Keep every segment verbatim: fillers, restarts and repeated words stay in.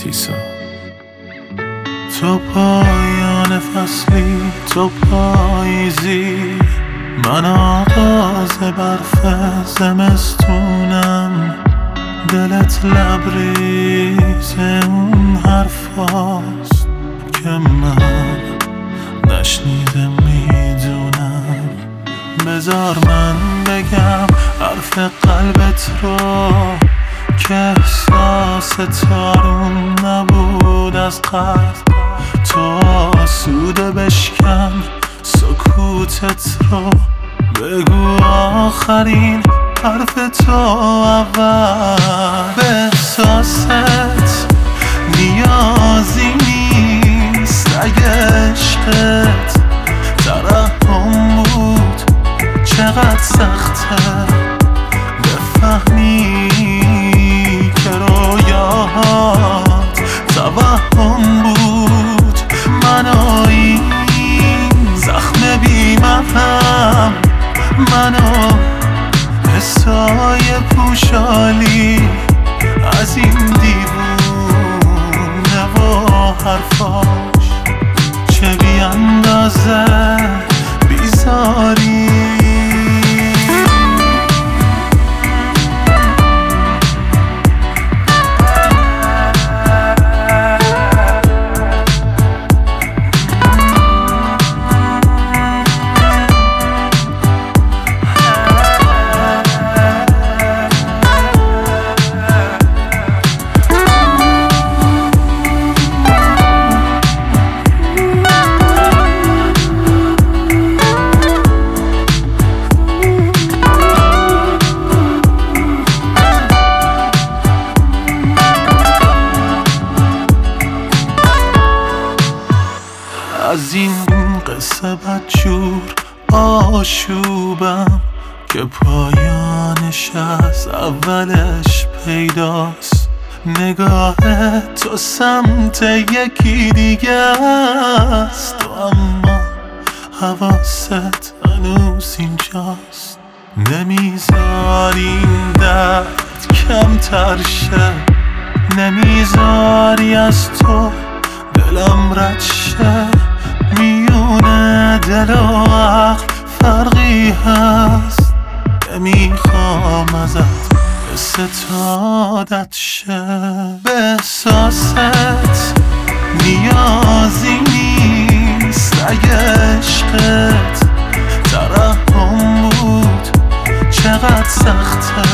کلیسا. تو پایان فصلی، تو پاییزی، من آغاز برف زمستونم. دلت لبریز اون حرفاست که من نشنیده میدونم. بذار من بگم حرف قلبت رو که احساس تارون نبود از قصد. تو آسوده بشکن سکوتت رو، بگو آخرین حرف تو اول. به احساست نیازی نیست اگه عشقت ترحم بود. چقدر سخته بفهمی که رویاهات توهم بود. منو این زخم بی‌مرهم، منو حسای پوشالی از این دیوونه و حرفاش. چه بی اندازه بیزاری. از این قصه بدجور آشوبم که پایانش از اولش پیداست. نگاه تو سمت یکی دیگه است، اما حواست هنوز اینجاست. نمیذاری این درد کمتر شه، نمیذاری از تو دلم رد شه. میونه دل و عقل فرقی هست، نمیخوام ازت استعادت شه. به احساست نیازی نیست اگه عشقت ترحم بود. چقدر سخته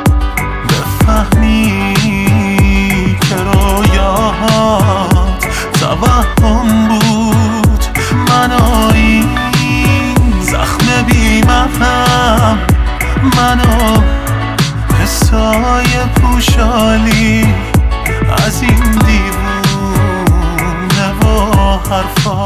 بفهمی که رویاهات توهم بود. منو این زخم بی‌مرهم، منو حسای پوشالی از این دیوونه و حرفا.